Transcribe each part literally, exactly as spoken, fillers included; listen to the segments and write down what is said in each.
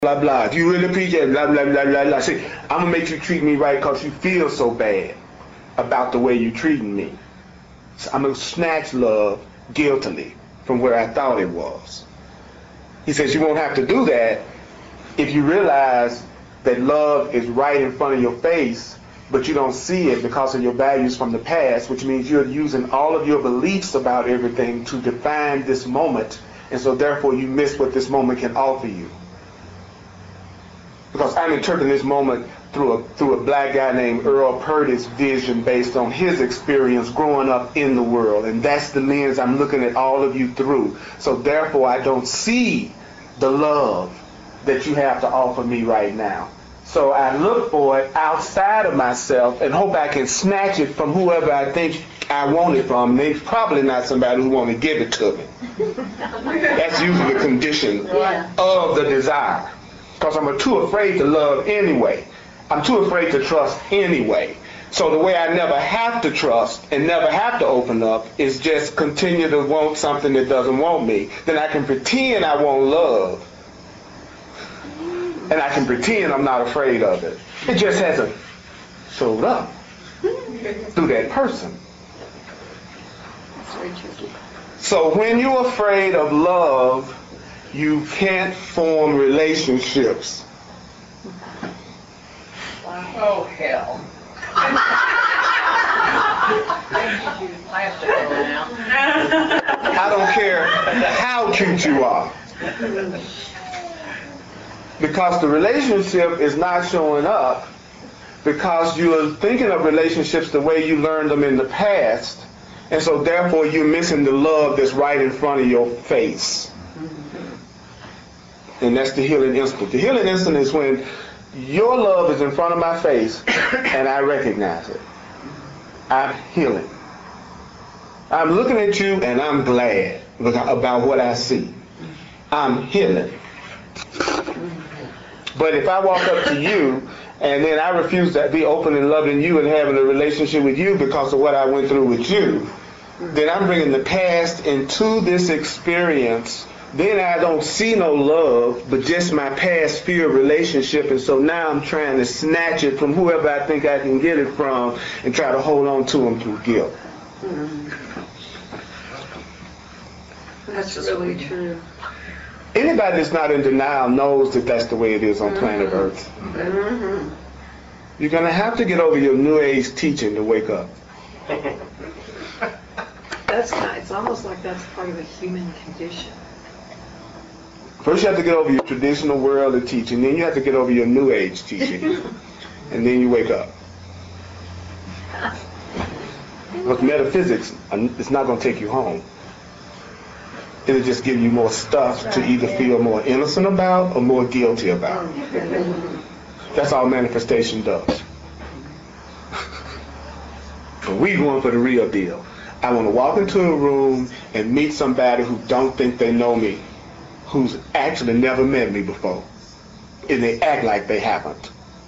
blah, blah. Do you really appreciate it? Blah, blah, blah, blah, blah. See, I'm going to make you treat me right because you feel so bad about the way you're treating me. So I'm going to snatch love guiltily from where I thought it was. He says you won't have to do that if you realize that love is right in front of your face, but you don't see it because of your values from the past, which means you're using all of your beliefs about everything to define this moment, and so therefore you miss what this moment can offer you. Because I'm interpreting this moment through a through a black guy named Earl Purdy's vision based on his experience growing up in the world, and that's the lens I'm looking at all of you through. So therefore I don't see the love that you have to offer me right now. So I look for it outside of myself and hope I can snatch it from whoever I think I want it from. And it's probably not somebody who want to give it to me. That's usually the condition Yeah. of the desire. Because I'm too afraid to love anyway. I'm too afraid to trust anyway. So the way I never have to trust and never have to open up is just continue to want something that doesn't want me. Then I can pretend I want love. And I can pretend I'm not afraid of it. It just hasn't showed up through that person. That's very tricky. So when you're afraid of love, you can't form relationships. Oh, hell. I have to go now. I don't care how cute you are. Because the relationship is not showing up because you're thinking of relationships the way you learned them in the past, and so therefore you're missing the love that's right in front of your face. And that's the healing instant. The healing instant is when your love is in front of my face and I recognize it. I'm healing. I'm looking at you and I'm glad about what I see. I'm healing. But if I walk up to you and then I refuse to be open and loving you and having a relationship with you because of what I went through with you, then I'm bringing the past into this experience. Then I don't see no love, but just my past fear of relationship, and so now I'm trying to snatch it from whoever I think I can get it from and try to hold on to them through guilt. That's really true. Anybody that's not in denial knows that that's the way it is on planet Earth. Mm-hmm. You're going to have to get over your New Age teaching to wake up. That's kind of, it's almost like that's part of a human condition. First you have to get over your traditional world of teaching, then you have to get over your New Age teaching, and then you wake up. But metaphysics, it's not going to take you home. It'll just give you more stuff to either feel more innocent about or more guilty about. That's all manifestation does. But we going for the real deal. I want to walk into a room and meet somebody who don't think they know me, who's actually never met me before, and they act like they haven't.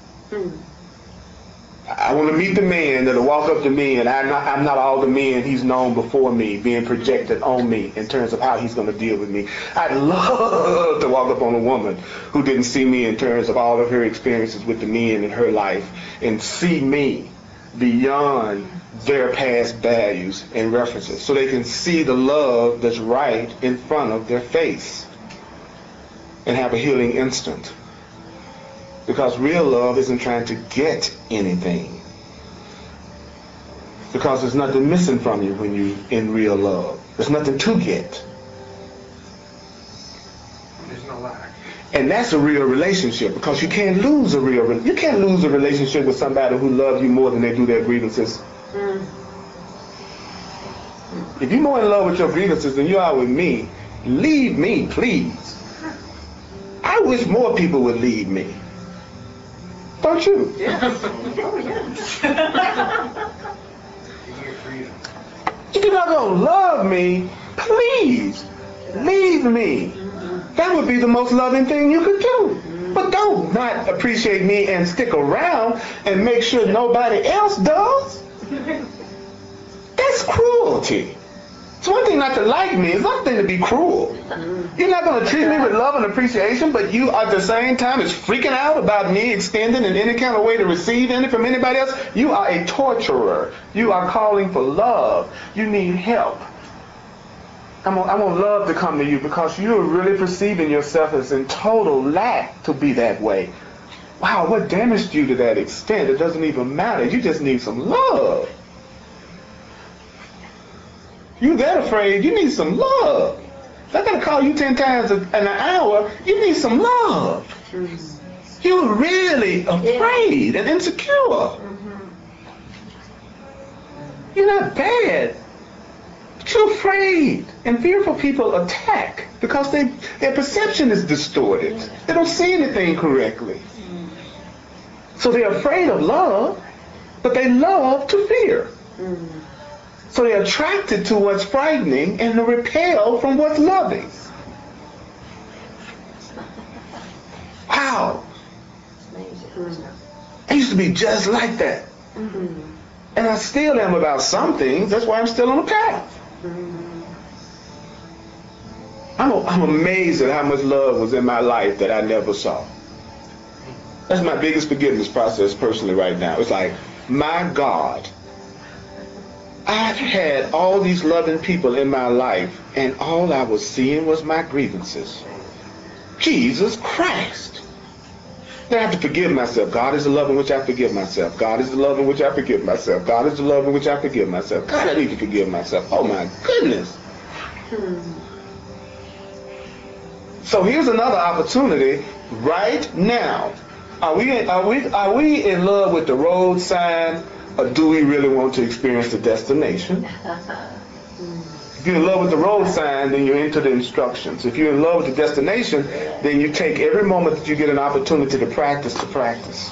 I want to meet the man that'll walk up to me and I'm not, I'm not all the men he's known before me being projected on me in terms of how he's going to deal with me. I'd love to walk up on a woman who didn't see me in terms of all of her experiences with the men in her life and see me beyond their past values and references so they can see the love that's right in front of their face and have a healing instant. Because real love isn't trying to get anything. Because there's nothing missing from you when you're in real love. There's nothing to get. There's no lack. And that's a real relationship because you can't lose a real re- you can't lose a relationship with somebody who loves you more than they do their grievances. Mm. If you're more in love with your grievances than you are with me, leave me, please. I wish more people would leave me. Don't you? Yes. Oh, yes. You get freedom. If you're not going to love me, please leave me. That would be the most loving thing you could do. But don't not appreciate me and stick around and make sure nobody else does. That's cruelty. It's one thing not to like me. It's another thing to be cruel. You're not going to treat me with love and appreciation, but you at the same time is freaking out about me extending in any kind of way to receive any from anybody else. You are a torturer. You are calling for love. You need help. I want, I want love to come to you because you're really perceiving yourself as in total lack to be that way. Wow, what damaged you to that extent? It doesn't even matter. You just need some love. You that afraid, you need some love. If I gotta call you ten times in an hour, you need some love. You're really afraid and insecure. You're not bad, but you're afraid. And fearful people attack because they, their perception is distorted. They don't see anything correctly. So they're afraid of love, but they love to fear. So they're attracted to what's frightening and they repel from what's loving. Wow. I used to be just like that. And I still am about some things. That's why I'm still on the path. I'm, a, I'm amazed at how much love was in my life that I never saw. That's my biggest forgiveness process personally right now. It's like, my God, I've had all these loving people in my life, and all I was seeing was my grievances. Jesus Christ. Then I have to forgive myself. God is the love in which I forgive myself. God is the love in which I forgive myself. God is the love in which I forgive myself. God, I need to forgive myself. Oh my goodness. So here's another opportunity right now. Are we, are we, are we in love with the road sign? Or do we really want to experience the destination? If you're in love with the road sign, then you're into the instructions. If you're in love with the destination, then you take every moment that you get an opportunity to practice to practice.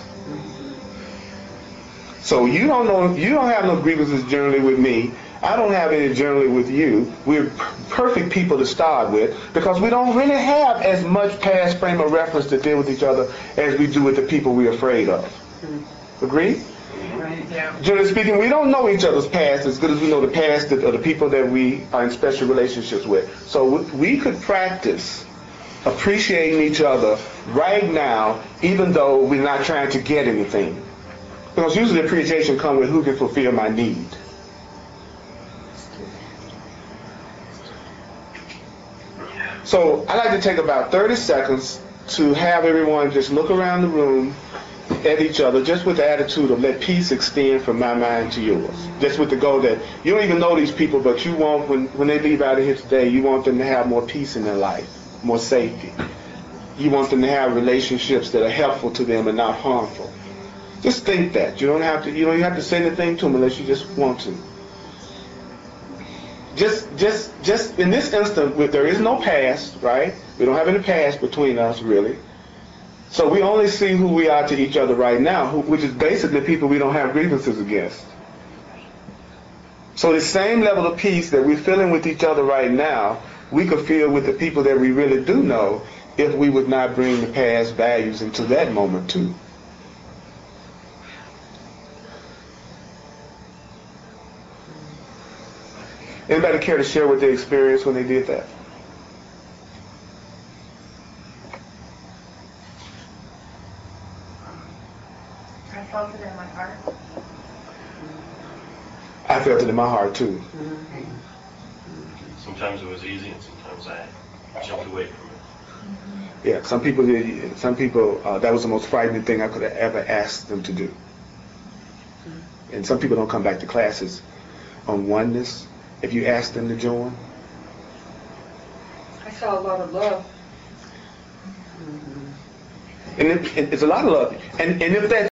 So you don't know, you don't have no grievances generally with me. I don't have any generally with you. We're perfect people to start with because we don't really have as much past frame of reference to deal with each other as we do with the people we're afraid of. Agree? Yeah. Generally speaking, we don't know each other's past as good as we know the past of the people that we are in special relationships with. So we could practice appreciating each other right now, even though we're not trying to get anything. Because usually appreciation comes with who can fulfill my need. So I like to take about thirty seconds to have everyone just look around the room at each other, just with the attitude of let peace extend from my mind to yours. Just with the goal that you don't even know these people, but you want, when, when they leave out of here today, you want them to have more peace in their life, more safety. You want them to have relationships that are helpful to them and not harmful. Just think that. You don't have to, you don't have to say anything to them unless you just want to. Just, just, just in this instant, there is no past, right? We don't have any past between us, really. So we only see who we are to each other right now, who, which is basically people we don't have grievances against. So the same level of peace that we're feeling with each other right now, we could feel with the people that we really do know if we would not bring the past values into that moment too. Anybody care to share what they experienced when they did that? I felt it in my heart. I felt it in my heart too. Sometimes it was easy, and sometimes I jumped away from it. Yeah, some people did. Some people uh, that was the most frightening thing I could have ever asked them to do. And some people don't come back to classes on oneness if you ask them to join. I saw a lot of love. And it, it's a lot of love. And and if that